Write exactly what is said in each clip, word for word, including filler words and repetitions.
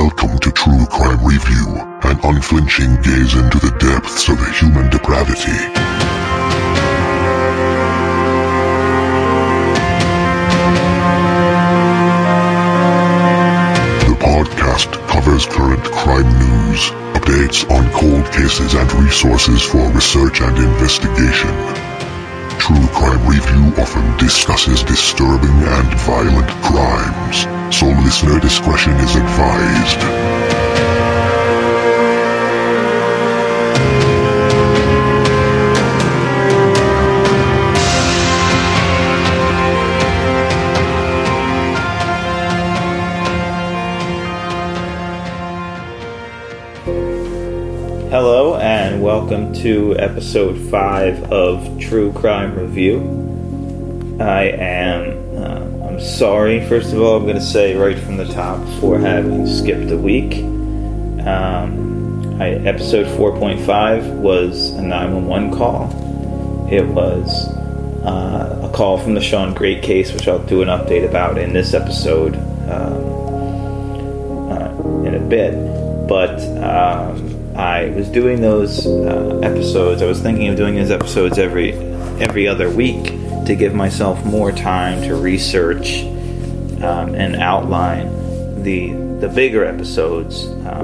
Welcome to True Crime Review, an unflinching gaze into the depths of human depravity. The podcast covers current crime news, updates on cold cases and resources for research and investigation. True Crime Review often discusses disturbing and violent crimes, so listener discretion is advised. Hello and welcome to episode five of True Crime Review. I am, uh, I'm sorry, first of all, I'm going to say right from the top for having skipped a week. Um, I, episode four point five was a nine one one call. It was uh, a call from the Sean Great case, which I'll do an update about in this episode um, uh, in a bit. But um, I was doing those uh, episodes. I was thinking of doing those episodes every every other week to give myself more time to research um, and outline the the bigger episodes.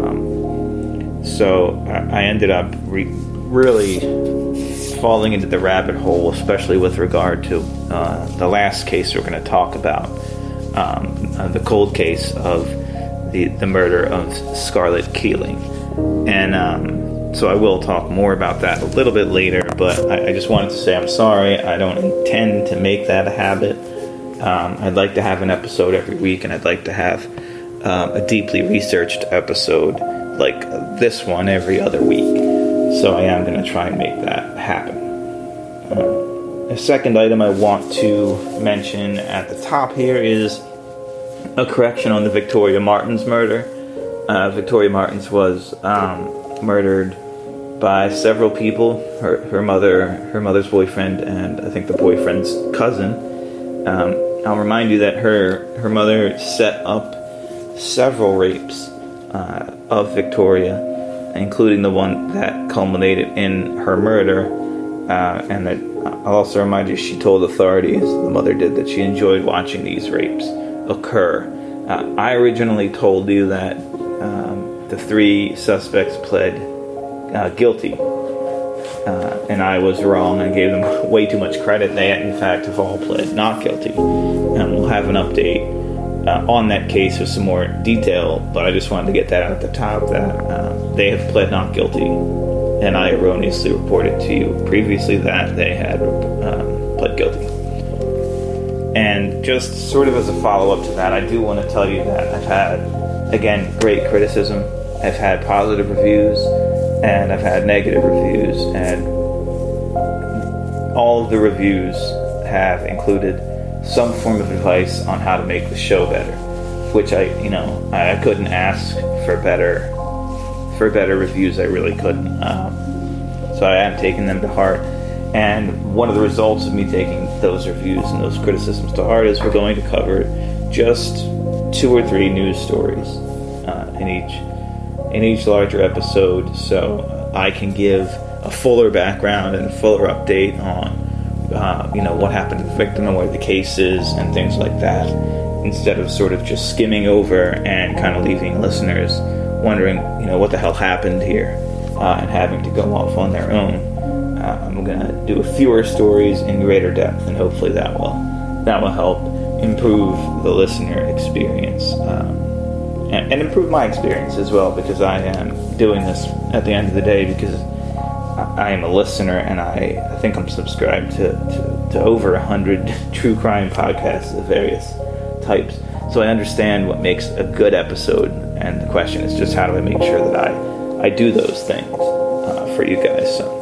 Um, so I, I ended up re- really falling into the rabbit hole, especially with regard to uh, the last case we're going to talk about, um, uh, the cold case of the the murder of Scarlett Keeling. And um, so I will talk more about that a little bit later, but I, I just wanted to say I'm sorry. I don't intend to make that a habit. Um, I'd like to have an episode every week, and I'd like to have um, a deeply researched episode like this one every other week. So I am going to try and make that happen. Uh, a second item I want to mention at the top here is a correction on the Victoria Martins murder. Uh, Victoria Martins was um, murdered by several people. Her, her mother, her mother's boyfriend, and I think the boyfriend's cousin. Um, I'll remind you that her her mother set up several rapes uh, of Victoria, including the one that culminated in her murder. Uh, and that I'll also remind you, she told authorities, the mother did, that she enjoyed watching these rapes occur. Uh, I originally told you that Um, the three suspects pled uh, guilty, uh, and I was wrong and gave them way too much credit. They, in fact, have all pled not guilty, and we'll have an update uh, on that case with some more detail, but I just wanted to get that out at the top, that uh, they have pled not guilty, and I erroneously reported to you previously that they had um, pled guilty. And just sort of as a follow-up to that, I do want to tell you that I've had, again, great criticism. I've had positive reviews, and I've had negative reviews, and all of the reviews have included some form of advice on how to make the show better, which I, you know, I couldn't ask for better, for better reviews. I really couldn't. Um, so I am taking them to heart, and one of the results of me taking those reviews and those criticisms to heart is we're going to cover just two or three news stories uh, in each in each larger episode, so I can give a fuller background and a fuller update on uh, you know what happened to the victim and where the case is and things like that, instead of sort of just skimming over and kind of leaving listeners wondering, you know, what the hell happened here, uh, and having to go off on their own. Uh, I'm gonna do fewer stories in greater depth, and hopefully that will that will help improve the listener experience, um, and, and improve my experience as well, because I am doing this at the end of the day because I, I am a listener, and I, I think I'm subscribed to, to, to over a hundred true crime podcasts of various types, so I understand what makes a good episode, and the question is just how do I make sure that I, I do those things uh, for you guys. So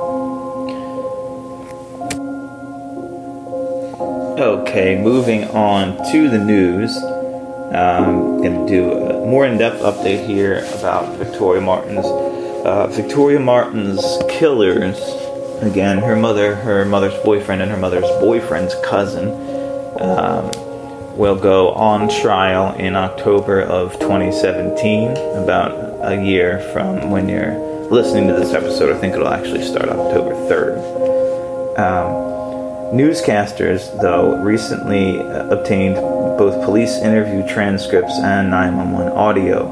okay, moving on to the news. I'm going to do a more in-depth update here about Victoria Martins. Uh, Victoria Martins' killers, again, her mother, her mother's boyfriend, and her mother's boyfriend's cousin, um, will go on trial in October of twenty seventeen, about a year from when you're listening to this episode. I think it'll actually start October third. Um, newscasters, though, recently uh, obtained both police interview transcripts and nine one one audio.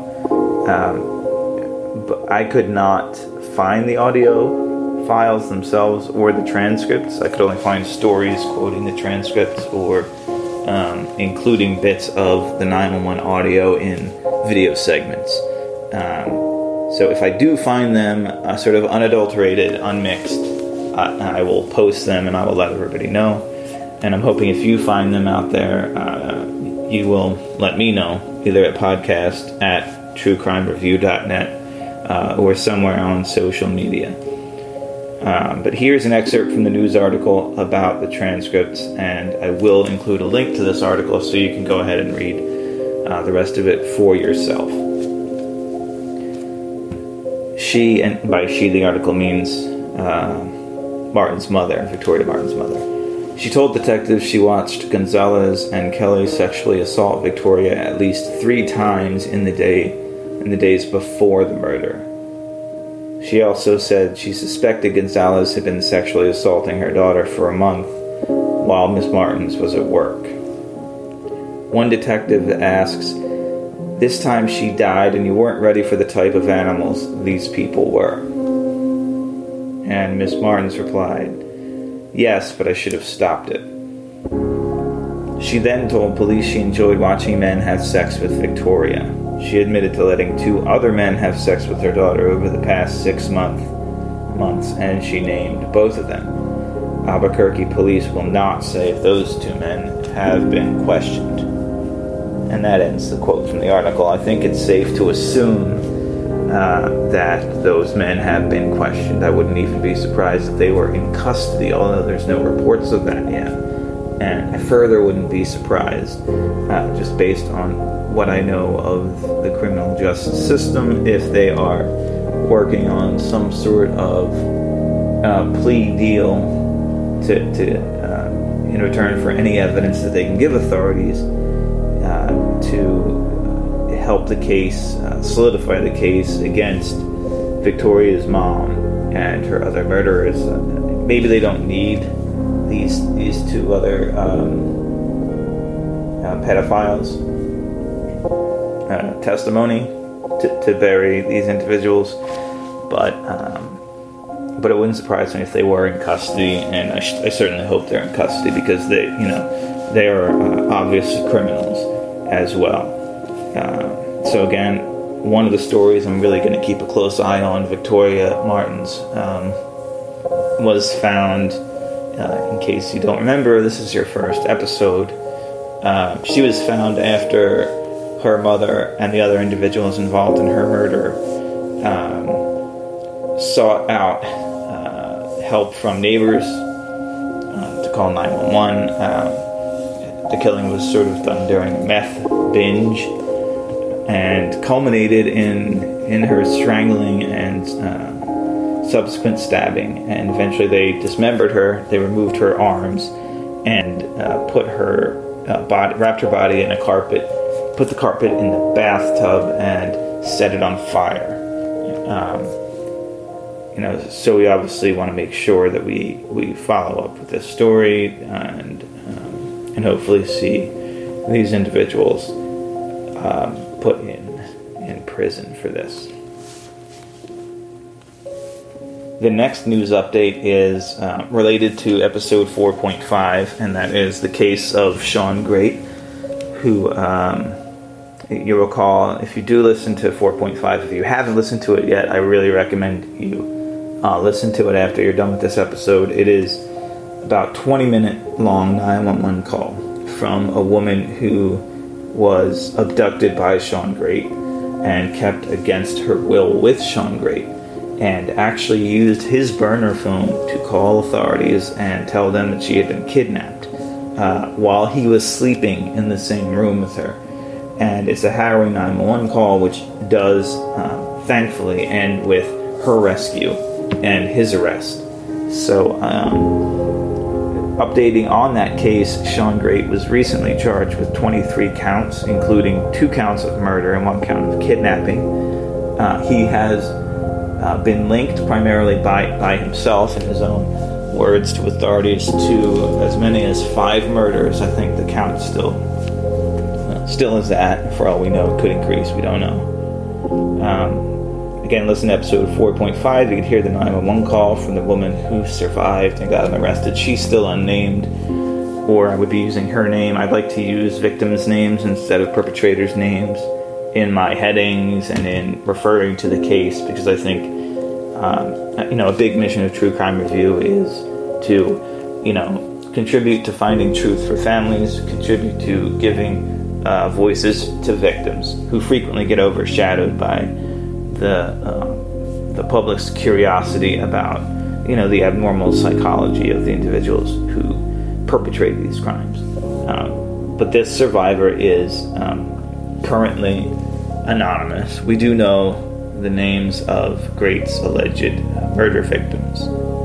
Um, but I could not find the audio files themselves or the transcripts. I could only find stories quoting the transcripts or um, including bits of the nine one one audio in video segments. Um, so if I do find them uh, sort of unadulterated, unmixed, I, I will post them and I will let everybody know. And I'm hoping if you find them out there, uh, you will let me know, either at podcast at true crime review dot net uh, or somewhere on social media. Um, but here's an excerpt from the news article about the transcripts, and I will include a link to this article so you can go ahead and read uh, the rest of it for yourself. She, and by she the article means uh, Martin's mother, Victoria Martin's mother. She told detectives she watched Gonzalez and Kelly sexually assault Victoria at least three times in the day, in the days before the murder. She also said she suspected Gonzalez had been sexually assaulting her daughter for a month while Miss Martins was at work. One detective asks, "This time she died and you weren't ready for the type of animals these people were?" And Miss Martins replied, "Yes, but I should have stopped it." She then told police she enjoyed watching men have sex with Victoria. She admitted to letting two other men have sex with her daughter over the past six month, months, and she named both of them. Albuquerque police will not say if those two men have been questioned. And that ends the quote from the article. I think it's safe to assume uh, that those men have been questioned. I wouldn't even be surprised if they were in custody, although there's no reports of that yet. And I further wouldn't be surprised, uh, just based on what I know of the criminal justice system, if they are working on some sort of uh, plea deal to, to uh, in return for any evidence that they can give authorities uh, to help the case, uh, solidify the case against Victoria's mom and her other murderers. Uh, maybe they don't need these these two other um, uh, pedophiles. Uh, testimony to, to bury these individuals, but um, but it wouldn't surprise me if they were in custody, and I, sh- I certainly hope they're in custody because they, you know, they are uh, obvious criminals as well. Uh, so again, one of the stories I'm really going to keep a close eye on, Victoria Martins, um, was found. Uh, in case you don't remember, this is your first episode. Uh, she was found after her mother and the other individuals involved in her murder um, sought out uh, help from neighbors uh, to call nine one one. Um, the killing was sort of done during a meth binge and culminated in in her strangling and uh, subsequent stabbing. And eventually they dismembered her, they removed her arms, and uh, put her uh, body, wrapped her body in a carpet, put the carpet in the bathtub, and set it on fire. Um, you know, so we obviously want to make sure that we, we follow up with this story and um, and hopefully see these individuals um, put in in prison for this. The next news update is uh, related to episode four point five, and that is the case of Sean Great, who um, you recall, if you do listen to four point five, if you haven't listened to it yet, I really recommend you uh, listen to it after you're done with this episode. It is about twenty minute long nine one one call from a woman who was abducted by Sean Great and kept against her will with Sean Great, and actually used his burner phone to call authorities and tell them that she had been kidnapped uh, while he was sleeping in the same room with her. And it's a harrowing nine one one call, which does, uh, thankfully, end with her rescue and his arrest. So um, updating on that case, Sean Great was recently charged with twenty-three counts, including two counts of murder and one count of kidnapping. Uh, he has uh, been linked primarily by, by himself, in his own words, to authorities, to as many as five murders. I think the count still uh, still is that. For all we know, it could increase. We don't know. Um, Again, listen to episode four point five. You can hear the nine one one call from the woman who survived and got arrested. She's still unnamed, or I would be using her name. I'd like to use victims' names instead of perpetrators' names in my headings and in referring to the case, because I think, um, you know, a big mission of True Crime Review is to, you know, contribute to finding truth for families, contribute to giving uh, voices to victims who frequently get overshadowed by the uh, the public's curiosity about, you know, the abnormal psychology of the individuals who perpetrate these crimes. Um, but this survivor is um, currently anonymous. We do know the names of Great's alleged uh, murder victims.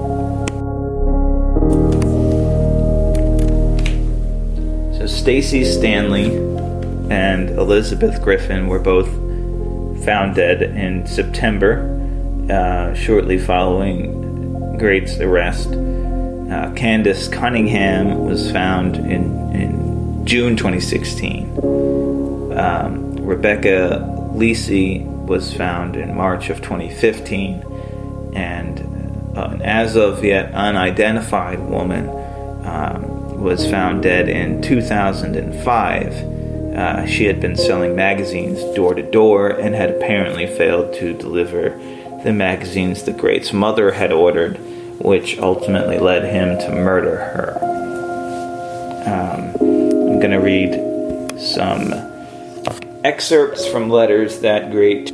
So Stacy Stanley and Elizabeth Griffin were both found dead in September, uh, shortly following Great's arrest. Uh, Candace Cunningham was found in, in June twenty sixteen. Um, Rebecca Lisi was found in March of twenty fifteen. And uh, an as of yet unidentified woman um, was found dead in two thousand five. Uh, she had been selling magazines door to door and had apparently failed to deliver the magazines the Great's mother had ordered, which ultimately led him to murder her. Um, I'm going to read some excerpts from letters that Great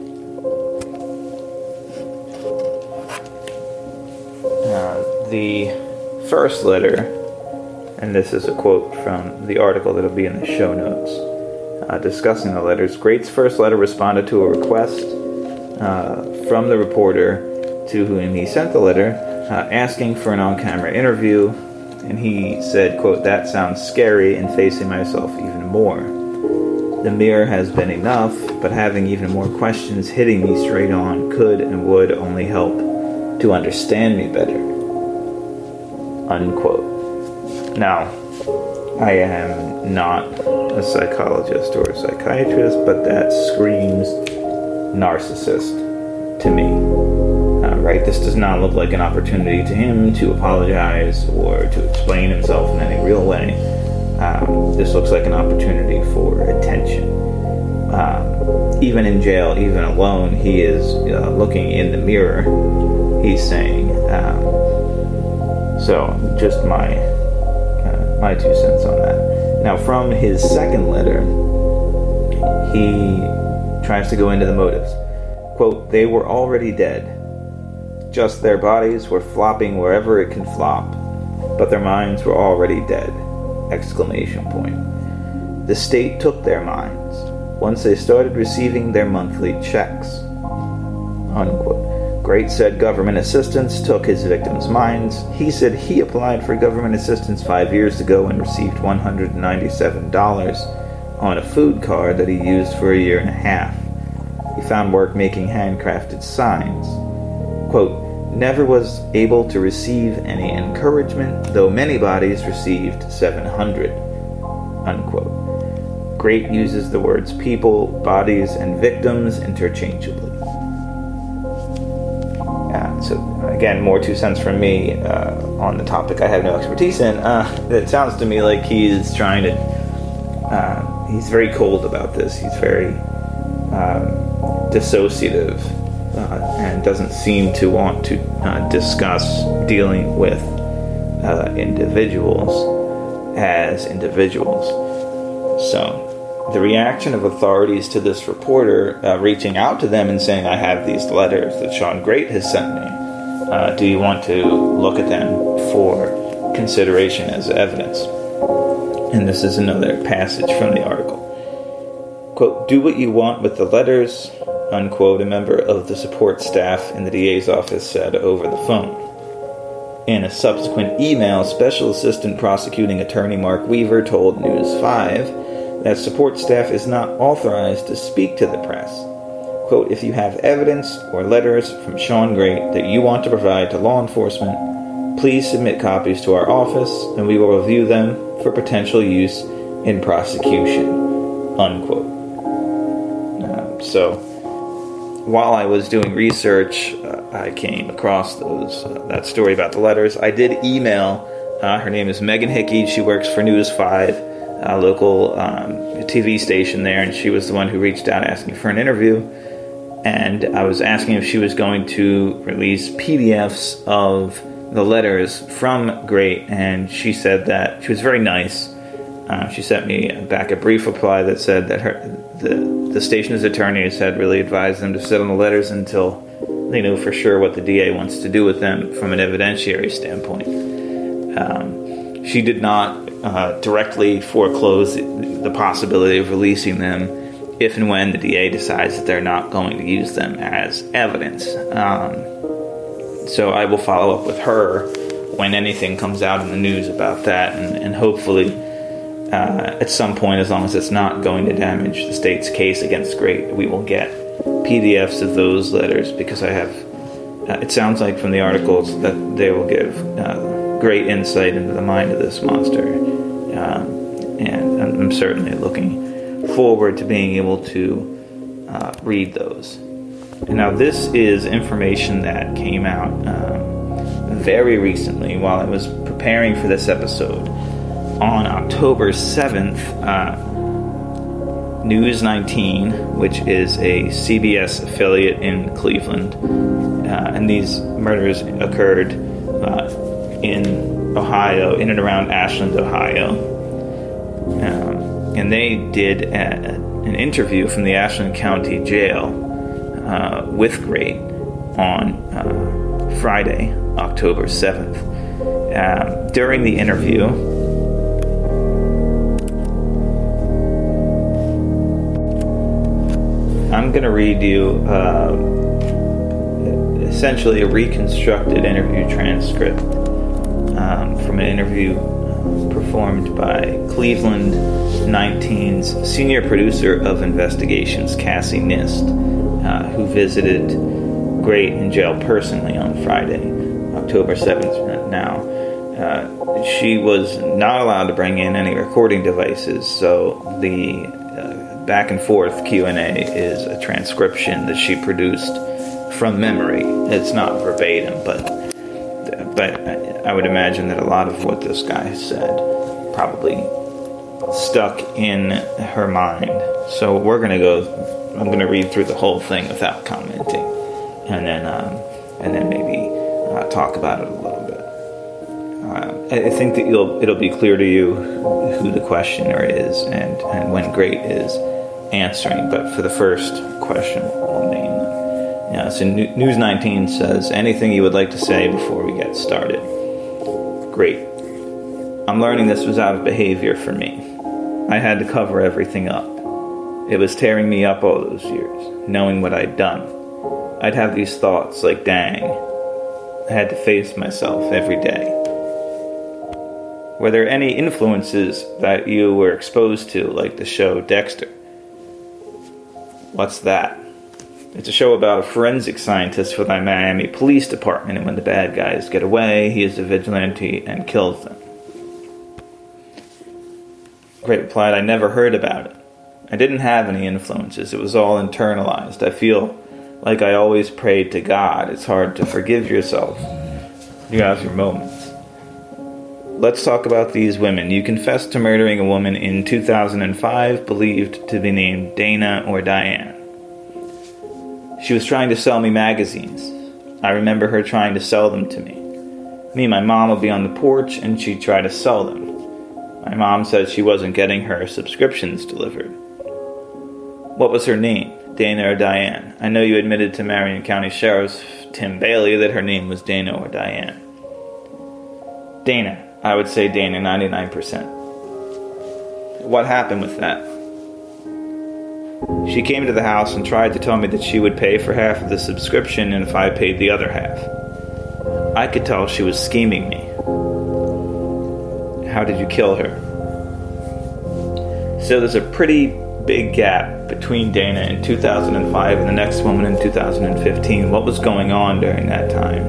uh, the first letter, and this is a quote from the article that will be in the show notes. Uh, discussing the letters, Great's first letter responded to a request uh, from the reporter to whom he sent the letter, uh, asking for an on-camera interview, and he said, quote, "That sounds scary and facing myself even more. The mirror has been enough, but having even more questions hitting me straight on could and would only help to understand me better." Unquote. Now, I am not a psychologist or a psychiatrist, but that screams narcissist to me. Uh, right? This does not look like an opportunity to him to apologize or to explain himself in any real way. Um, this looks like an opportunity for attention. Um, even in jail, even alone, he is uh, looking in the mirror. He's saying, um, so just my uh, my two cents on that. Now, from his second letter, he tries to go into the motives. Quote, "They were already dead. Just their bodies were flopping wherever it can flop, but their minds were already dead!" Exclamation point. "The state took their minds once they started receiving their monthly checks." Unquote. Great said government assistance took his victims' minds. He said he applied for government assistance five years ago and received one hundred ninety-seven dollars on a food card that he used for a year and a half. He found work making handcrafted signs. Quote, "Never was able to receive any encouragement, though many bodies received seven hundred. Unquote. Great uses the words people, bodies, and victims interchangeably. Uh, so, again, more two cents from me uh, on the topic I have no expertise in. Uh, it sounds to me like he's trying to... Uh, he's very cold about this. He's very um, dissociative uh, and doesn't seem to want to uh, discuss dealing with uh, individuals as individuals. So, the reaction of authorities to this reporter uh, reaching out to them and saying, "I have these letters that Sean Great has sent me. Uh, do you want to look at them for consideration as evidence?" And this is another passage from the article. Quote, "Do what you want with the letters," unquote, a member of the support staff in the D A's office said over the phone. In a subsequent email, Special Assistant Prosecuting Attorney Mark Weaver told News five that support staff is not authorized to speak to the press. Quote, if you have evidence or letters from Sean Grate that you want to provide to law enforcement, please submit copies to our office and we will review them for potential use in prosecution, unquote. Uh, so, while I was doing research, uh, I came across those uh, that story about the letters. I did email, uh, her name is Megan Hickey, she works for News five, a local um, T V station there, and she was the one who reached out asking for an interview. And I was asking if she was going to release P D Fs of the letters from Grate, and she said that she was very nice. Uh, she sent me back a brief reply that said that her the, the station's attorneys had really advised them to sit on the letters until they knew for sure what the D A wants to do with them from an evidentiary standpoint. Um, she did not uh, directly foreclose the possibility of releasing them if and when the D A decides that they're not going to use them as evidence. Um, so I will follow up with her when anything comes out in the news about that, and, and hopefully uh, at some point, as long as it's not going to damage the state's case against Grate, we will get P D Fs of those letters, because I have, uh, it sounds like from the articles that they will give uh, great insight into the mind of this monster. Um, and I'm certainly looking forward to being able to uh, read those. And now this is information that came out um, very recently while I was preparing for this episode. On October seventh, uh, News nineteen, which is a C B S affiliate in Cleveland, uh, and these murders occurred uh, in Ohio, in and around Ashland, Ohio. Um, and they did a, an interview from the Ashland County Jail uh, with Grate on uh, Friday, October seventh. Um, during the interview, I'm going to read you uh, essentially a reconstructed interview transcript um, from an interview performed by Cleveland nineteen's senior producer of investigations, Cassie Nist, uh, who visited Grate in jail personally on Friday, October seventh. Now, uh, she was not allowed to bring in any recording devices, so the uh, back and forth Q and A is a transcription that she produced from memory. It's not verbatim, but but I would imagine that a lot of what this guy said probably stuck in her mind. So we're going to go, I'm going to read through the whole thing without commenting, and then um, and then maybe uh, talk about it a little bit. Uh, I think that you'll it'll be clear to you who the questioner is and, and when Grate is answering, but for the first question, we'll name them. Yeah, so News nineteen says, anything you would like to say before we get started? Great. I'm learning this was out of behavior for me. I had to cover everything up. It was tearing me up all those years, knowing what I'd done. I'd have these thoughts like, dang, I had to face myself every day. Were there any influences that you were exposed to, like the show Dexter? What's that? It's a show about a forensic scientist for the Miami Police Department, and when the bad guys get away, he is a vigilante and kills them. Grate replied, I never heard about it. I didn't have any influences. It was all internalized. I feel like I always prayed to God. It's hard to forgive yourself. You have your moments. Let's talk about these women. You confessed to murdering a woman in two thousand five, believed to be named Dana or Diane. She was trying to sell me magazines. I remember her trying to sell them to me. Me and my mom would be on the porch, and she'd try to sell them. My mom said she wasn't getting her subscriptions delivered. What was her name, Dana or Diane? I know you admitted to Marion County Sheriff Tim Bailey that her name was Dana or Diane. Dana. I would say Dana, ninety-nine percent. What happened with that? She came to the house and tried to tell me that she would pay for half of the subscription and if I paid the other half. I could tell she was scheming me. How did you kill her? So there's a pretty big gap between Dana in two thousand five and the next woman in two thousand fifteen. What was going on during that time?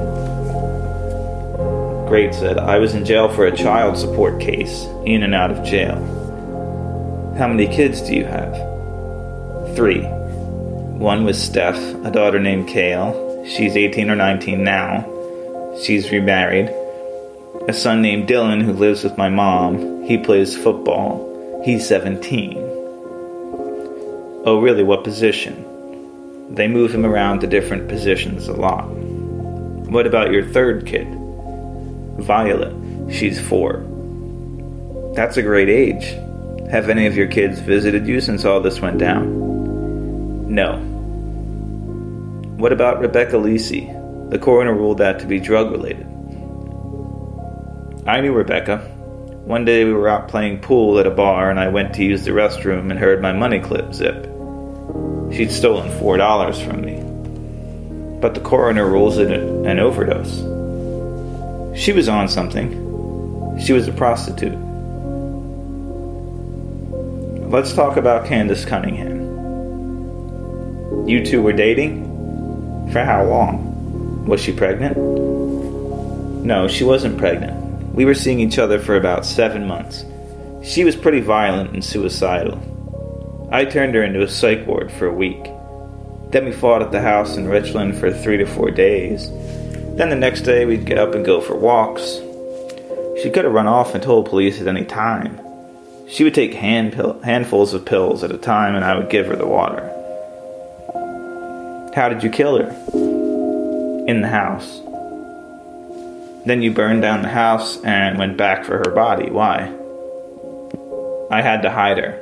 Great said, I was in jail for a child support case, in and out of jail. How many kids do you have? Three. One was Steph, a daughter named Kale. She's eighteen or nineteen now. She's remarried. A son named Dylan who lives with my mom. He plays football. He's seventeen. Oh, really? What position? They move him around to different positions a lot. What about your third kid? Violet. She's four. That's a great age. Have any of your kids visited you since all this went down? No. What about Rebecca Lisi? The coroner ruled that to be drug-related. I knew Rebecca. One day we were out playing pool at a bar and I went to use the restroom and heard my money clip zip. She'd stolen four dollars from me. But the coroner rules it an overdose. She was on something. She was a prostitute. Let's talk about Candace Cunningham. You two were dating? For how long? Was she pregnant? No, she wasn't pregnant. We were seeing each other for about seven months. She was pretty violent and suicidal. I turned her into a psych ward for a week. Then we fought at the house in Richland for three to four days. Then the next day we'd get up and go for walks. She could have run off and told police at any time. She would take hand pill- handfuls of pills at a time and I would give her the water. How did you kill her? In the house. Then you burned down the house and went back for her body. Why? I had to hide her.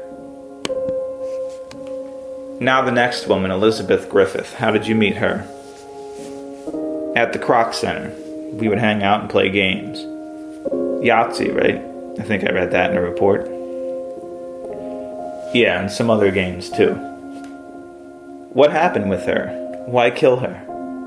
Now the next woman, Elizabeth Griffith. How did you meet her? At the Kroc Center. We would hang out and play games. Yahtzee, right? I think I read that in a report. Yeah, and some other games too. What happened with her? Why kill her?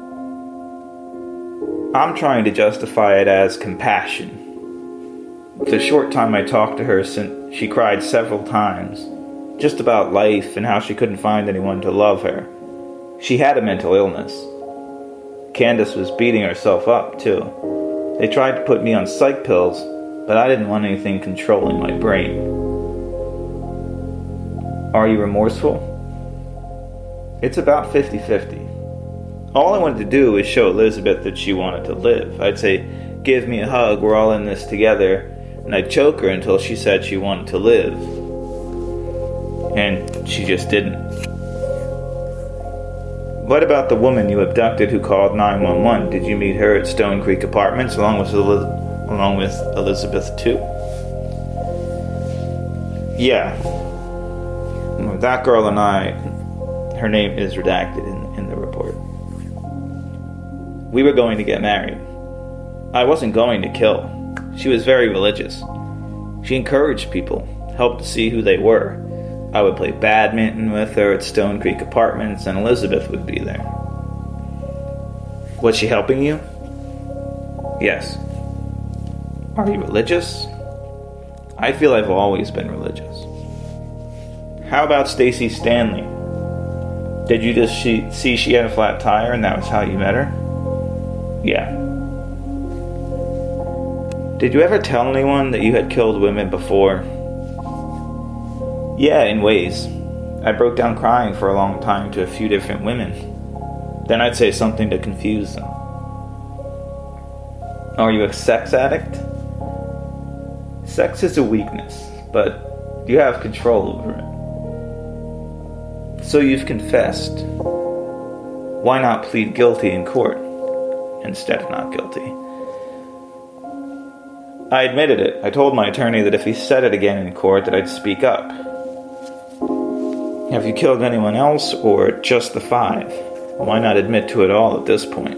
I'm trying to justify it as compassion. The short time I talked to her, since she cried several times, just about life and how she couldn't find anyone to love her. She had a mental illness. Candace was beating herself up, too. They tried to put me on psych pills, but I didn't want anything controlling my brain. Are you remorseful? It's about fifty-fifty. All I wanted to do was show Elizabeth that she wanted to live. I'd say, give me a hug, we're all in this together, and I'd choke her until she said she wanted to live. And she just didn't. What about the woman you abducted who called nine one one? Did you meet her at Stone Creek Apartments along with Eliz- along with Elizabeth too? Yeah. That girl and I, her name is redacted in, in the report. We were going to get married. I wasn't going to kill. She was very religious. She encouraged people, helped to see who they were. I would play badminton with her at Stone Creek Apartments, and Elizabeth would be there. Was she helping you? Yes. Are you religious? I feel I've always been religious. How about Stacy Stanley? Did you just she, see she had a flat tire and that was how you met her? Yeah. Did you ever tell anyone that you had killed women before? Yeah, in ways. I broke down crying for a long time to a few different women. Then I'd say something to confuse them. Are you a sex addict? Sex is a weakness, but you have control over it. So you've confessed. Why not plead guilty in court instead of not guilty? I admitted it. I told my attorney that if he said it again in court that I'd speak up. Have you killed anyone else or just the five? Why not admit to it all at this point?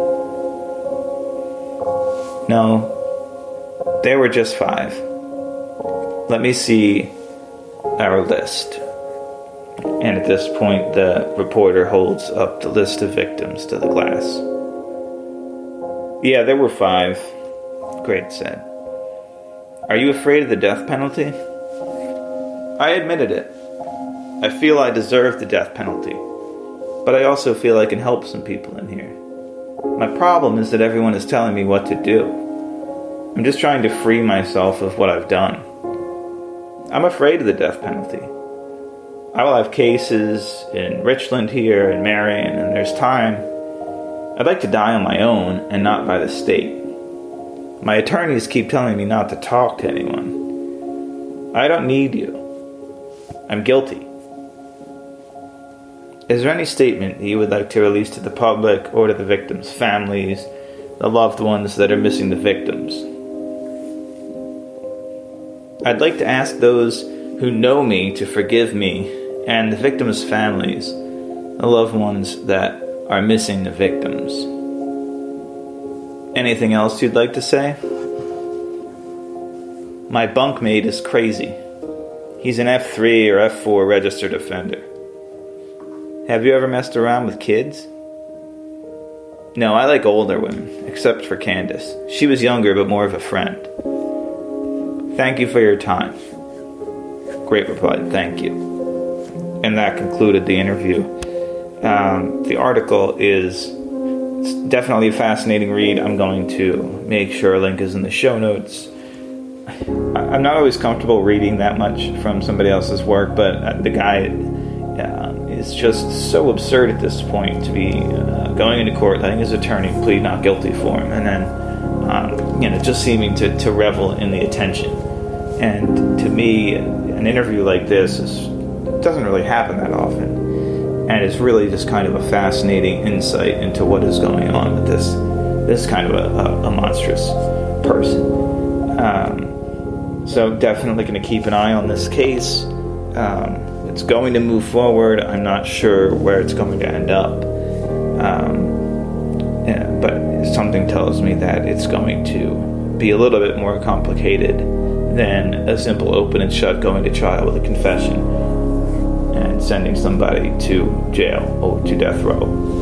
No, there were just five. Let me see our list. And at this point, the reporter holds up the list of victims to the glass. Yeah, there were five, Great said. Are you afraid of the death penalty? I admitted it. I feel I deserve the death penalty, but I also feel I can help some people in here. My problem is that everyone is telling me what to do. I'm just trying to free myself of what I've done. I'm afraid of the death penalty. I will have cases in Richland here and Marion, and there's time. I'd like to die on my own and not by the state. My attorneys keep telling me not to talk to anyone. I don't need you. I'm guilty. Is there any statement that you would like to release to the public or to the victims' families, the loved ones that are missing the victims? I'd like to ask those who know me to forgive me, and the victims' families, the loved ones that are missing the victims. Anything else you'd like to say? My bunkmate is crazy. He's an F three or F four registered offender. Have you ever messed around with kids? No, I like older women, except for Candace. She was younger, but more of a friend. Thank you for your time. Great replied, thank you. And that concluded the interview. Um, the article is definitely a fascinating read. I'm going to make sure a link is in the show notes. I'm not always comfortable reading that much from somebody else's work, but the guy uh, is just so absurd at this point to be uh, going into court, letting his attorney plead not guilty for him, and then um, you know just seeming to, to revel in the attention. And to me, an interview like this is, doesn't really happen that often, and it's really just kind of a fascinating insight into what is going on with this this kind of a, a, a monstrous person. Um, so definitely going to keep an eye on this case. Um, it's going to move forward. I'm not sure where it's going to end up, um, yeah, but something tells me that it's going to be a little bit more complicated than a simple open and shut going to trial with a confession and sending somebody to jail or to death row.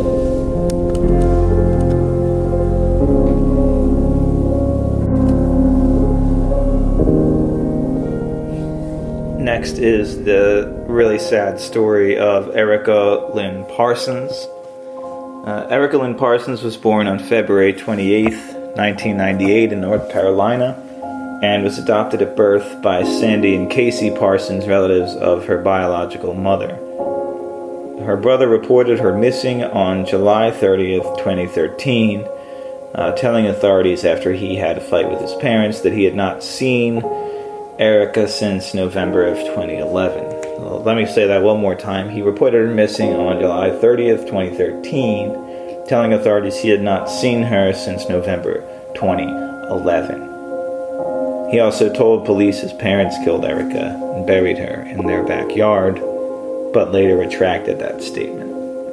Next is the really sad story of Erica Lynn Parsons. Uh, Erica Lynn Parsons was born on February twenty-eighth, nineteen ninety-eight in North Carolina, and was adopted at birth by Sandy and Casey Parsons, relatives of her biological mother. Her brother reported her missing on July thirtieth, twenty thirteen, uh, telling authorities after he had a fight with his parents that he had not seen Erica since November of twenty eleven. Well, let me say that one more time. He reported her missing on July thirtieth, twenty thirteen, telling authorities he had not seen her since November twenty eleven. He also told police his parents killed Erica and buried her in their backyard, but later retracted that statement.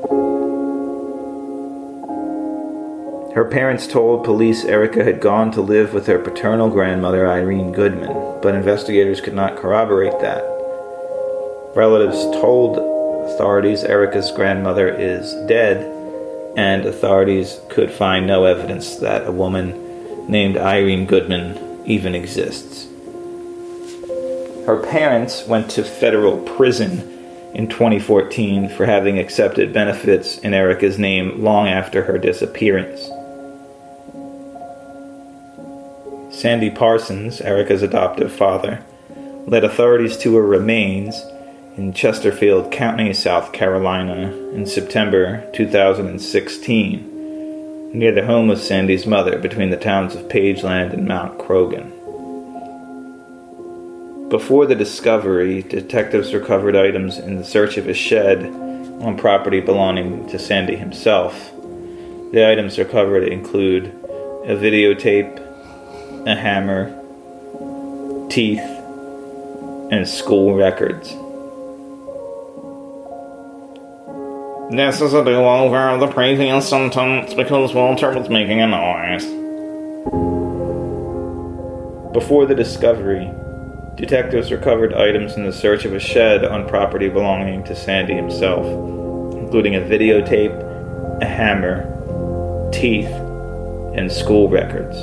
Her parents told police Erica had gone to live with her paternal grandmother, Irene Goodman, but investigators could not corroborate that. Relatives told authorities Erica's grandmother is dead, and authorities could find no evidence that a woman named Irene Goodman even exists. Her parents went to federal prison in twenty fourteen for having accepted benefits in Erica's name long after her disappearance. Sandy Parsons, Erica's adoptive father, led authorities to her remains in Chesterfield County, South Carolina, in September two thousand sixteen, near the home of Sandy's mother, between the towns of Pageland and Mount Croghan. Before the discovery, detectives recovered items in the search of a shed on property belonging to Sandy himself. The items recovered include a videotape, a hammer, teeth, and school records. This is a do-over of the previous sentence because Walter was making a noise. Before the discovery, detectives recovered items in the search of a shed on property belonging to Sandy himself, including a videotape, a hammer, teeth, and school records.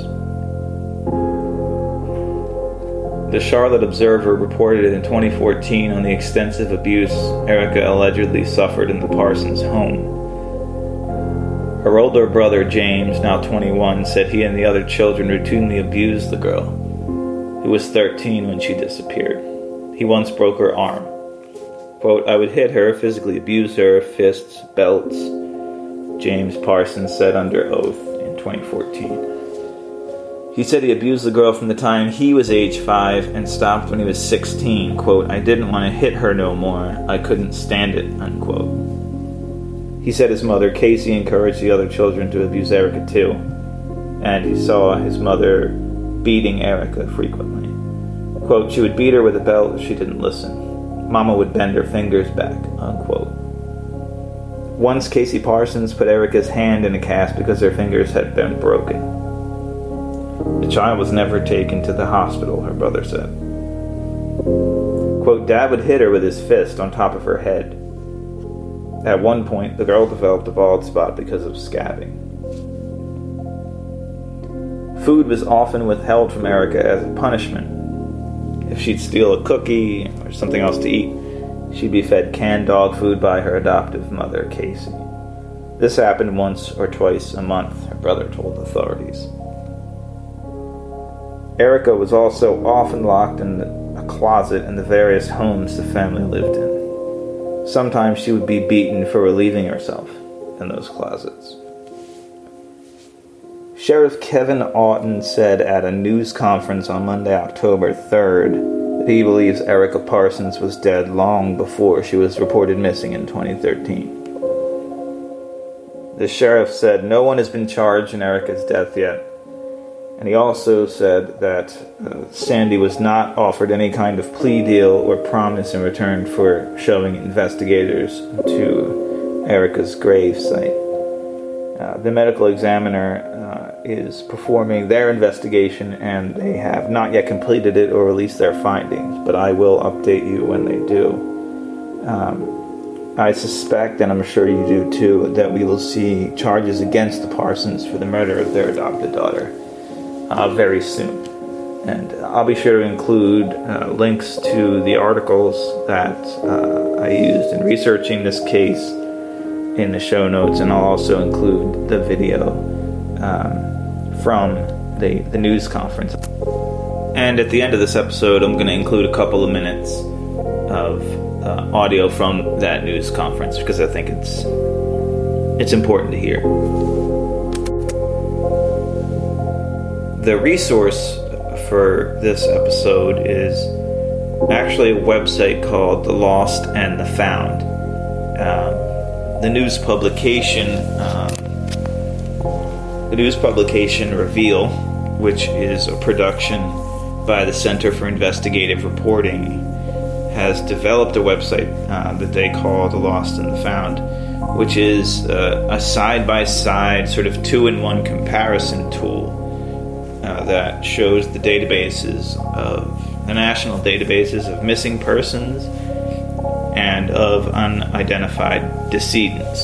The Charlotte Observer reported in twenty fourteen on the extensive abuse Erica allegedly suffered in the Parsons home. Her older brother, James, now twenty-one, said he and the other children routinely abused the girl, who was thirteen when she disappeared. He once broke her arm. Quote, "I would hit her, physically abuse her, fists, belts," James Parsons said under oath in twenty fourteen. He said he abused the girl from the time he was age five and stopped when he was sixteen. Quote, "I didn't want to hit her no more. I couldn't stand it," unquote. He said his mother, Casey, encouraged the other children to abuse Erica too, and he saw his mother beating Erica frequently. Quote, "She would beat her with a belt if she didn't listen. Mama would bend her fingers back," unquote. Once Casey Parsons put Erica's hand in a cast because her fingers had been broken. The child was never taken to the hospital, her brother said. Quote, "Dad would hit her with his fist on top of her head. At one point, the girl developed a bald spot because of scabbing." Food was often withheld from Erica as a punishment. If she'd steal a cookie or something else to eat, she'd be fed canned dog food by her adoptive mother, Casey. This happened once or twice a month, her brother told authorities. Erica was also often locked in a closet in the various homes the family lived in. Sometimes she would be beaten for relieving herself in those closets. Sheriff Kevin Auten said at a news conference on Monday, October third, that he believes Erica Parsons was dead long before she was reported missing in twenty thirteen. The sheriff said no one has been charged in Erica's death yet. And he also said that uh, Sandy was not offered any kind of plea deal or promise in return for showing investigators to Erica's grave site. Uh, the medical examiner uh, is performing their investigation, and they have not yet completed it or released their findings, but I will update you when they do. Um, I suspect, and I'm sure you do too, that we will see charges against the Parsons for the murder of their adopted daughter Uh, very soon. And I'll be sure to include uh, links to the articles that uh, I used in researching this case in the show notes, and I'll also include the video um, from the, the news conference. And at the end of this episode, I'm going to include a couple of minutes of uh, audio from that news conference because I think it's it's important to hear. The resource for this episode is actually a website called The Lost and the Found. Um, the news publication, um, the news publication Reveal, which is a production by the Center for Investigative Reporting, has developed a website uh, that they call The Lost and the Found, which is uh, a side-by-side sort of two-in-one comparison tool Uh, that shows the databases of the national databases of missing persons and of unidentified decedents.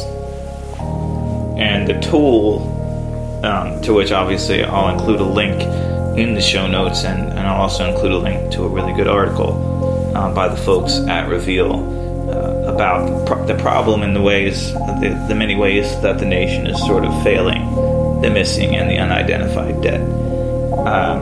And the tool, um, to which obviously I'll include a link in the show notes, and, and I'll also include a link to a really good article uh, by the folks at Reveal uh, about pro- the problem in the ways, the, the many ways that the nation is sort of failing the missing and the unidentified dead. Um,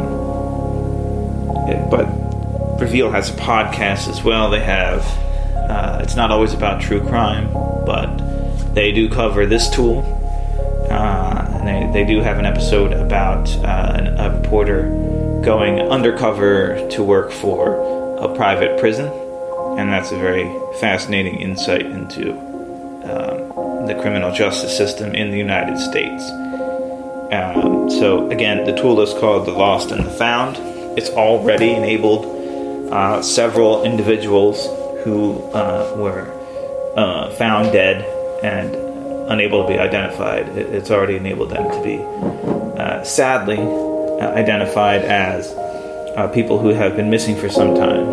it, but Reveal has a podcast as well. They have, uh, it's not always about true crime, but they do cover this tool. Uh, and they, they do have an episode about uh, an, a reporter going undercover to work for a private prison. And that's a very fascinating insight into um, the criminal justice system in the United States. Um, so again, the tool is called The Lost and the Found. It's already enabled uh, several individuals who uh, were uh, found dead and unable to be identified. It's already enabled them to be, uh, sadly, uh, identified as uh, people who have been missing for some time.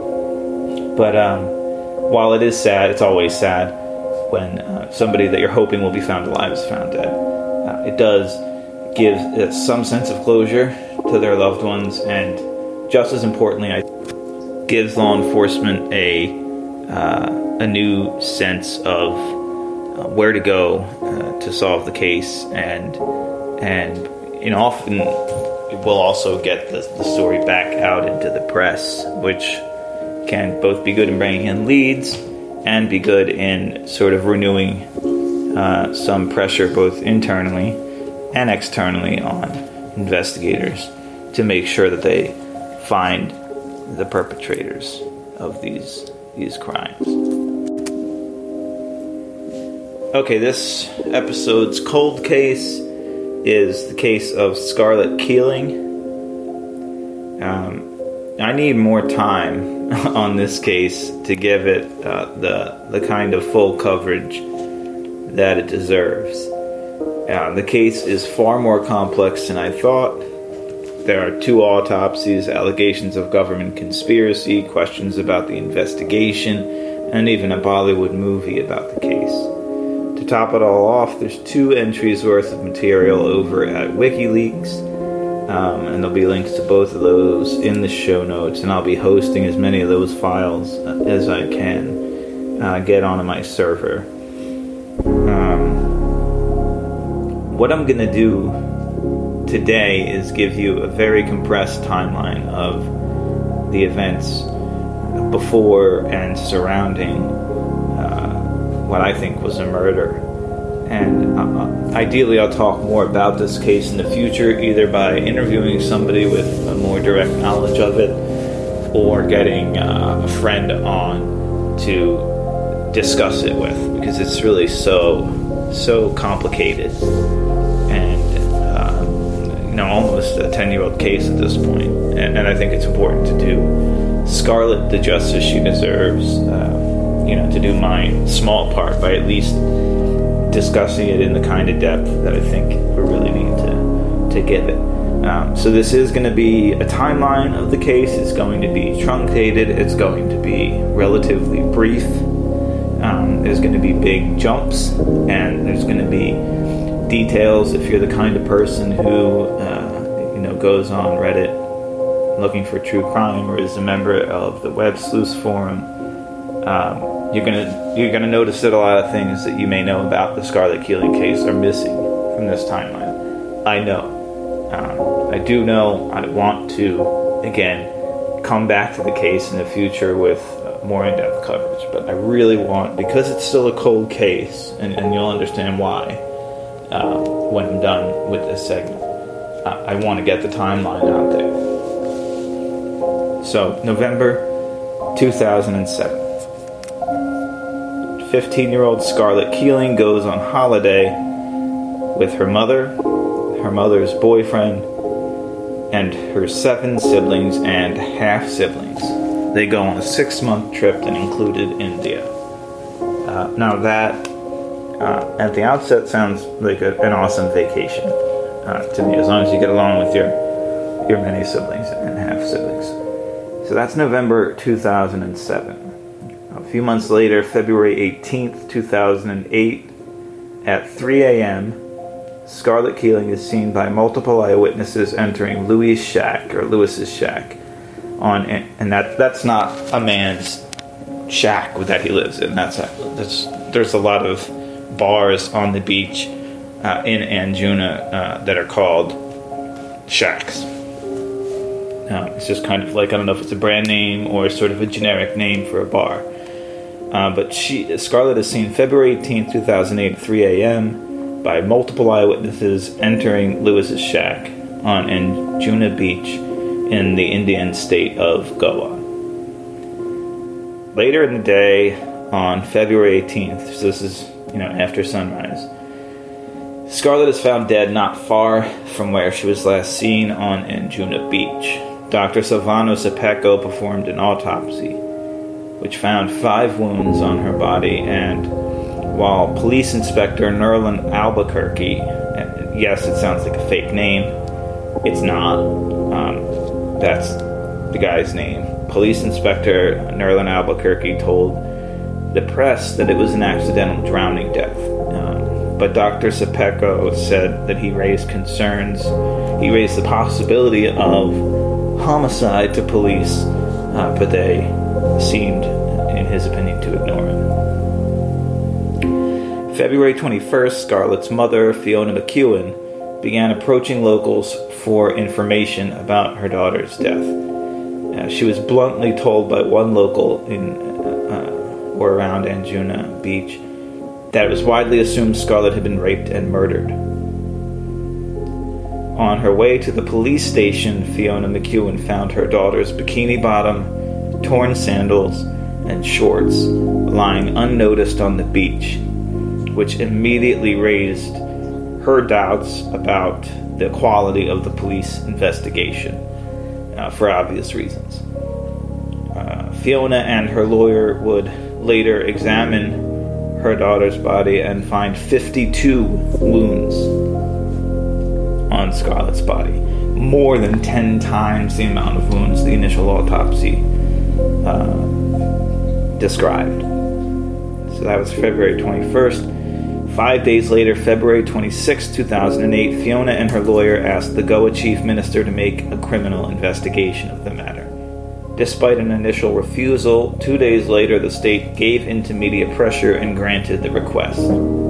But um, while it is sad, it's always sad when uh, somebody that you're hoping will be found alive is found dead. Uh, it does gives uh, some sense of closure to their loved ones, and just as importantly, I gives law enforcement a uh, a new sense of uh, where to go uh, to solve the case, and and you know often we'll also get the, the story back out into the press, which can both be good in bringing in leads and be good in sort of renewing uh, some pressure both internally and externally on investigators to make sure that they find the perpetrators of these these crimes. Okay, this episode's cold case is the case of Scarlett Keeling. Um, I need more time on this case to give it uh, the the kind of full coverage that it deserves. Uh, the case is far more complex than I thought. There are two autopsies, allegations of government conspiracy, questions about the investigation, and even a Bollywood movie about the case. To top it all off, there's two entries worth of material over at WikiLeaks, um, and there'll be links to both of those in the show notes, and I'll be hosting as many of those files as I can uh, get onto my server. Um, what I'm going to do today is give you a very compressed timeline of the events before and surrounding uh, what I think was a murder. And uh, ideally I'll talk more about this case in the future, either by interviewing somebody with a more direct knowledge of it, or getting uh, a friend on to discuss it with, because it's really so, so complicated. And know, almost a ten-year-old case at this point, and, and I think it's important to do Scarlett the justice she deserves, uh, you know, to do my small part by at least discussing it in the kind of depth that I think we really need to, to give it. Um, so this is going to be a timeline of the case. It's going to be truncated. It's going to be relatively brief. Um, there's going to be big jumps, and there's going to be details if you're the kind of person who uh, you know goes on Reddit looking for true crime, or is a member of the Web Sleuths forum. Um, you're gonna you're gonna notice that a lot of things that you may know about the Scarlett Keeling case are missing from this timeline. I know. Um, I do know. I want to again come back to the case in the future with uh, more in-depth coverage, but I really want, because it's still a cold case, and, and you'll understand why. Uh, when I'm done with this segment, uh, I want to get the timeline out there. So, November two thousand seven. fifteen-year-old Scarlett Keeling goes on holiday with her mother, her mother's boyfriend, and her seven siblings and half-siblings. They go on a six-month trip that included India. Uh, now that Uh, at the outset sounds like a, an awesome vacation uh, to me, as long as you get along with your your many siblings and half siblings. So that's November two thousand seven. A few months later, February eighteenth, two thousand eight, at three a.m., Scarlett Keeling is seen by multiple eyewitnesses entering Louis' shack, or Lewis's shack, on and that that's not a man's shack that he lives in. That's a, that's there's a lot of bars on the beach uh, in Anjuna uh, that are called shacks. Um, it's just kind of like, I don't know if it's a brand name or sort of a generic name for a bar. Uh, but she, Scarlett is seen February eighteenth, two thousand eight at three a.m. by multiple eyewitnesses entering Lewis's shack on Anjuna Beach in the Indian state of Goa. Later in the day, on February eighteenth, so this is you know, after sunrise, Scarlett is found dead not far from where she was last seen on Anjuna Beach. Doctor Silvano Sepeko performed an autopsy, which found five wounds on her body, and while Police Inspector Nerlin Albuquerque, yes, it sounds like a fake name, it's not, um, that's the guy's name. Police Inspector Nerlin Albuquerque told the press that it was an accidental drowning death. Um, but Doctor Sepeko said that he raised concerns. He raised the possibility of homicide to police, uh, but they seemed, in his opinion, to ignore him. February twenty-first, Scarlett's mother, Fiona McEwen, began approaching locals for information about her daughter's death. Uh, she was bluntly told by one local in uh, or around Anjuna Beach that it was widely assumed Scarlett had been raped and murdered. On her way to the police station, Fiona McEwen found her daughter's bikini bottom, torn sandals, and shorts lying unnoticed on the beach, which immediately raised her doubts about the quality of the police investigation, uh, for obvious reasons. Uh, Fiona and her lawyer would later examine her daughter's body and find fifty-two wounds on Scarlett's body, more than ten times the amount of wounds the initial autopsy uh, described. So that was February twenty-first. Five days later, February twenty-sixth, two thousand eight, Fiona and her lawyer asked the Goa chief minister to make a criminal investigation of the matter. Despite an initial refusal, two days later the state gave in to media pressure and granted the request.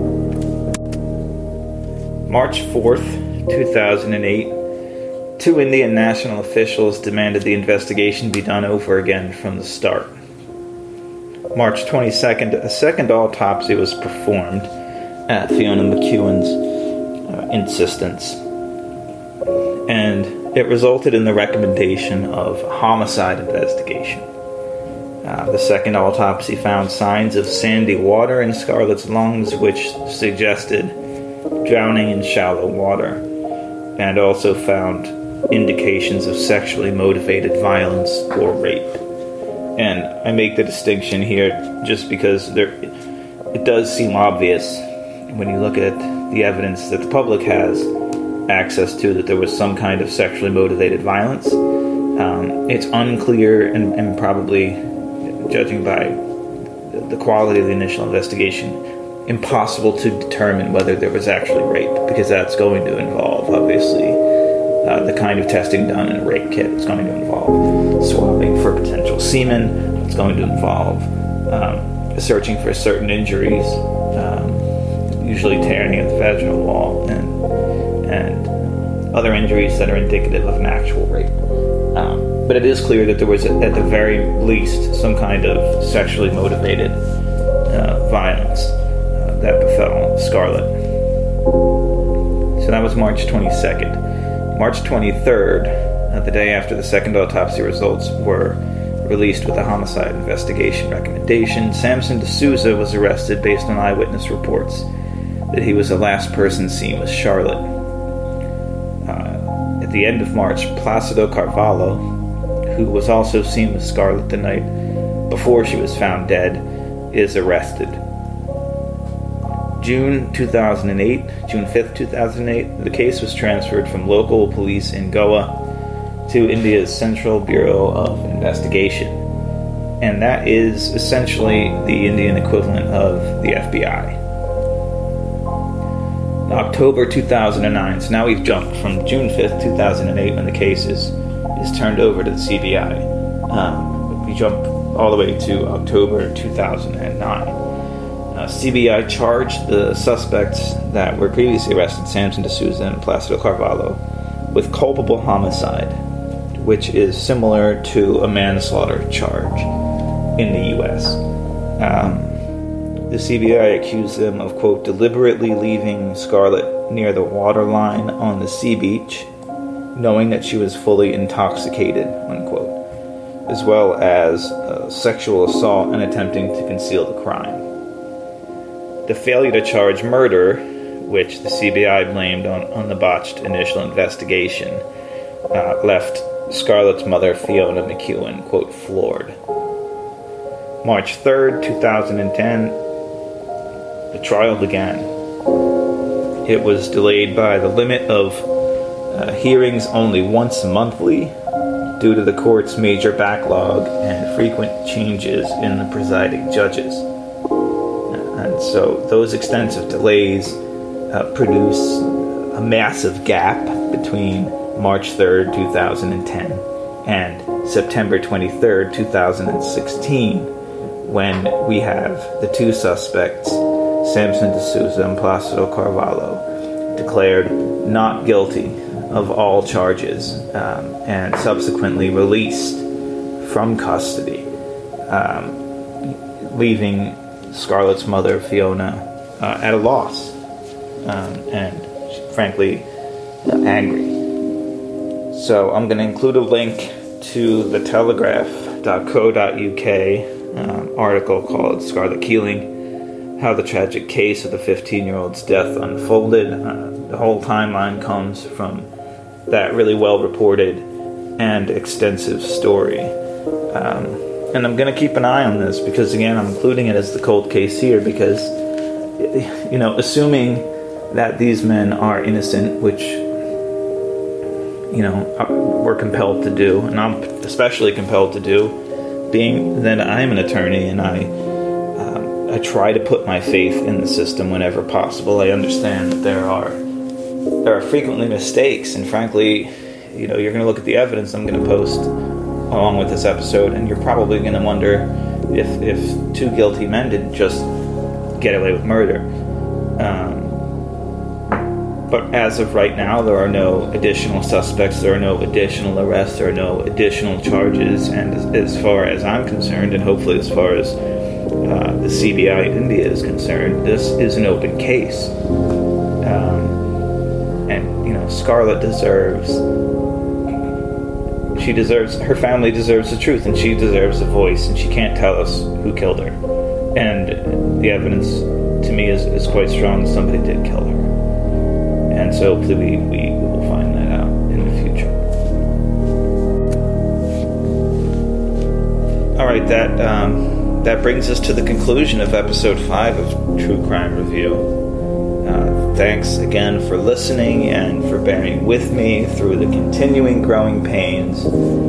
March fourth, two thousand eight, two Indian national officials demanded the investigation be done over again from the start. March twenty-second, a second autopsy was performed at Fiona McEwen's uh, insistence, and it resulted in the recommendation of homicide investigation. Uh, the second autopsy found signs of sandy water in Scarlett's lungs, which suggested drowning in shallow water, and also found indications of sexually motivated violence or rape. And I make the distinction here just because there, it does seem obvious when you look at the evidence that the public has access to that there was some kind of sexually motivated violence. Um, it's unclear and, and probably, judging by the quality of the initial investigation, impossible to determine whether there was actually rape, because that's going to involve, obviously, uh, the kind of testing done in a rape kit. It's going to involve swabbing for potential semen. It's going to involve um, searching for certain injuries, um, usually tearing of the vaginal wall, and and other injuries that are indicative of an actual rape. Um, but it is clear that there was, at the very least, some kind of sexually motivated uh, violence uh, that befell Scarlett. So that was March twenty-second. March twenty-third, uh, the day after the second autopsy results were released with a homicide investigation recommendation, Samson D'Souza was arrested based on eyewitness reports that he was the last person seen with Charlotte. Uh, at the end of March, Placido Carvalho, who was also seen with Scarlett the night before she was found dead, is arrested. June two thousand eight, June fifth, two thousand eight, the case was transferred from local police in Goa to India's Central Bureau of Investigation. And that is essentially the Indian equivalent of the F B I. October two thousand nine, so now we've jumped from June fifth, two thousand eight, when the case is, is turned over to the C B I. Um, we jump all the way to October two thousand nine. Uh, C B I charged the suspects that were previously arrested, Samson D'Souza and Placido Carvalho, with culpable homicide, which is similar to a manslaughter charge in the U S. Um, the C B I accused them of, quote, deliberately leaving Scarlett near the waterline on the sea beach, knowing that she was fully intoxicated, unquote, as well as uh, sexual assault and attempting to conceal the crime. The failure to charge murder, which the C B I blamed on, on the botched initial investigation, uh, left Scarlett's mother, Fiona McEwen, quote, floored. March third, two thousand ten, the trial began. It was delayed by the limit of uh, hearings only once monthly due to the court's major backlog and frequent changes in the presiding judges. And so those extensive delays uh, produce a massive gap between March third, two thousand ten and September twenty-third, two thousand sixteen, when we have the two suspects, Samson D'Souza and Placido Carvalho, declared not guilty of all charges um, and subsequently released from custody, um, leaving Scarlett's mother, Fiona, uh, at a loss um, and, frankly, uh, angry. So I'm going to include a link to the telegraph dot co dot U K um, article called Scarlett Keeling, How the Tragic Case of the fifteen-year-old's Death Unfolded. Uh, the whole timeline comes from that really well-reported and extensive story. Um, and I'm going to keep an eye on this because, again, I'm including it as the cold case here because, you know, assuming that these men are innocent, which, you know, we're compelled to do, and I'm especially compelled to do, being that I'm an attorney and I, um, I try to put my faith in the system whenever possible. I understand that there are there are frequently mistakes, and frankly, you know, you're going to look at the evidence I'm going to post along with this episode, and you're probably going to wonder if if two guilty men didn't just get away with murder. Um, but as of right now, there are no additional suspects, there are no additional arrests, there are no additional charges, and as, as far as I'm concerned, and hopefully as far as uh, the C B I in India is concerned, this is an open case. Um, and, you know, Scarlett deserves... She deserves, her family deserves the truth, and she deserves a voice, and she can't tell us who killed her. And the evidence, to me, is, is quite strong that somebody did kill her. And so hopefully we, we will find that out in the future. Alright, that, um, that brings us to the conclusion of episode five of True Crime Review. Uh, thanks again for listening and for bearing with me through the continuing growing pains.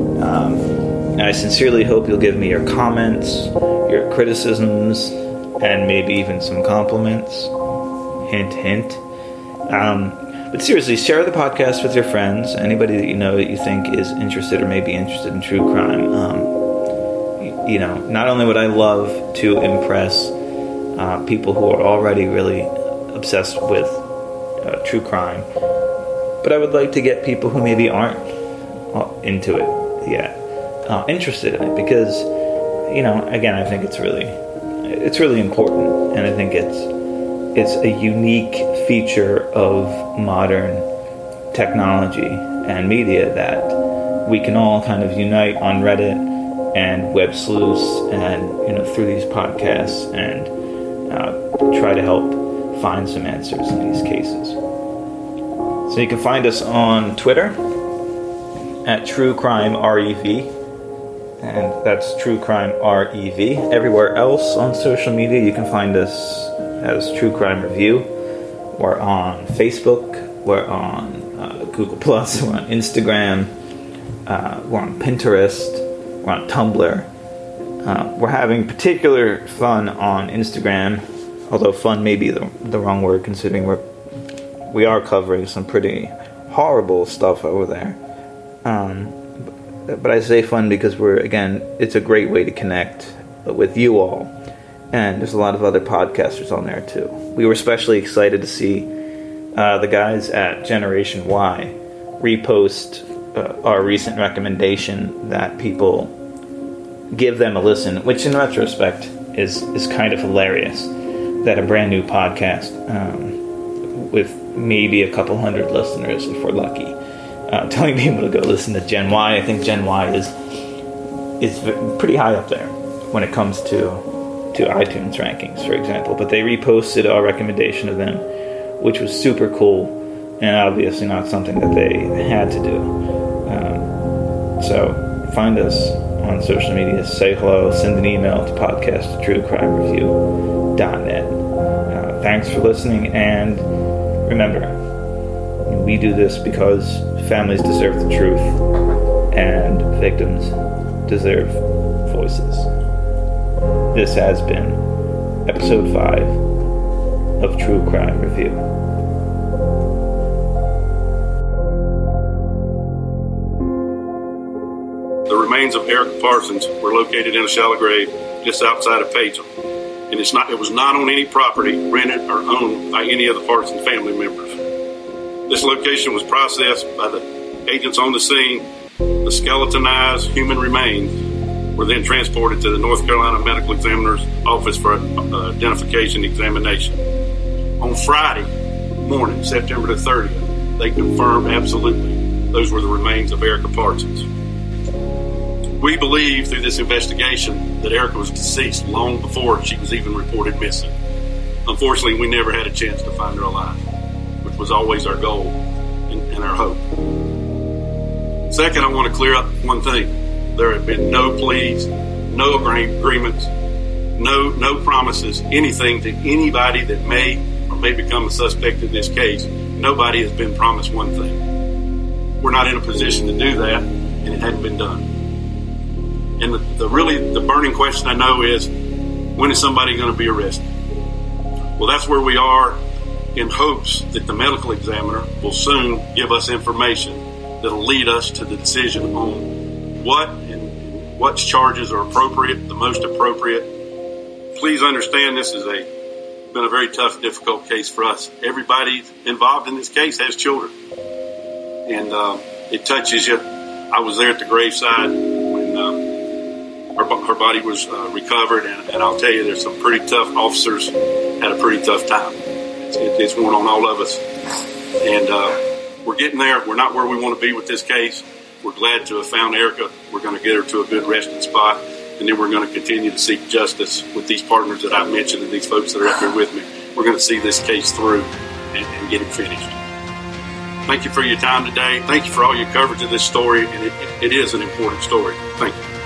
Um, I sincerely hope you'll give me your comments, your criticisms, and maybe even some compliments. Hint, hint. Um, but seriously, share the podcast with your friends, anybody that you know that you think is interested or may be interested in true crime. Um, you, you know, not only would I love to impress uh, people who are already really obsessed with uh, true crime, but I would like to get people who maybe aren't into it yet uh, interested in it, because, you know, again, I think it's really it's really important, and I think it's it's a unique feature of modern technology and media that we can all kind of unite on Reddit and Web Sleuths and, you know, through these podcasts and uh, try to help find some answers in these cases. So you can find us on Twitter at True Crime R E V, and that's True Crime R E V. Everywhere else on social media, you can find us as True Crime Review. We're on Facebook, we're on uh, Google Plus, we're on Instagram, uh, we're on Pinterest, we're on Tumblr. Uh, we're having particular fun on Instagram. Although fun may be the, the wrong word, considering we're, we are covering some pretty horrible stuff over there. Um, but, but I say fun because we're, again, it's a great way to connect with you all. And there's a lot of other podcasters on there too. We were especially excited to see uh, the guys at Generation Y repost uh, our recent recommendation that people give them a listen, which in retrospect is, is kind of hilarious. That a brand new podcast um, with maybe a couple hundred listeners, if we're lucky, uh, telling people to go listen to Gen Y. I think Gen Y is is pretty high up there when it comes to to iTunes rankings, for example. But they reposted our recommendation of them, which was super cool, and obviously not something that they had to do. Um, so find us on social media, say hello, send an email to podcast at true crime review dot net. Uh, thanks for listening, and remember, we do this because families deserve the truth and victims deserve voices. This has been episode five of True Crime Review. The remains of Erica Parsons were located in a shallow grave just outside of Pageville. And it's not, it was not on any property rented or owned by any of the Parsons family members. This location was processed by the agents on the scene. The skeletonized human remains were then transported to the North Carolina Medical Examiner's office for uh, identification examination. On Friday morning, September the thirtieth, they confirmed absolutely those were the remains of Erica Parsons. We believe through this investigation that Erica was deceased long before she was even reported missing. Unfortunately, we never had a chance to find her alive, which was always our goal and, and our hope. Second, I want to clear up one thing. There have been no pleas, no agreements, no no promises, anything to anybody that may or may become a suspect in this case. Nobody has been promised one thing. We're not in a position to do that, and it hadn't been done. And the, the really the burning question I know is, when is somebody going to be arrested? Well, that's where we are, in hopes that the medical examiner will soon give us information that'll lead us to the decision on what and what charges are appropriate, the most appropriate. Please understand this has a, been a very tough, difficult case for us. Everybody involved in this case has children, and uh, it touches you. I was there at the graveside when um, her, her body was uh, recovered, and, and I'll tell you, there's some pretty tough officers had a pretty tough time. It's, it, it's one on all of us, and uh, we're getting there. We're not where we want to be with this case. We're glad to have found Erica. We're going to get her to a good resting spot, and then we're going to continue to seek justice with these partners that I've mentioned and these folks that are up here with me. We're going to see this case through and, and get it finished. Thank you for your time today. Thank you for all your coverage of this story, and it, it is an important story. Thank you.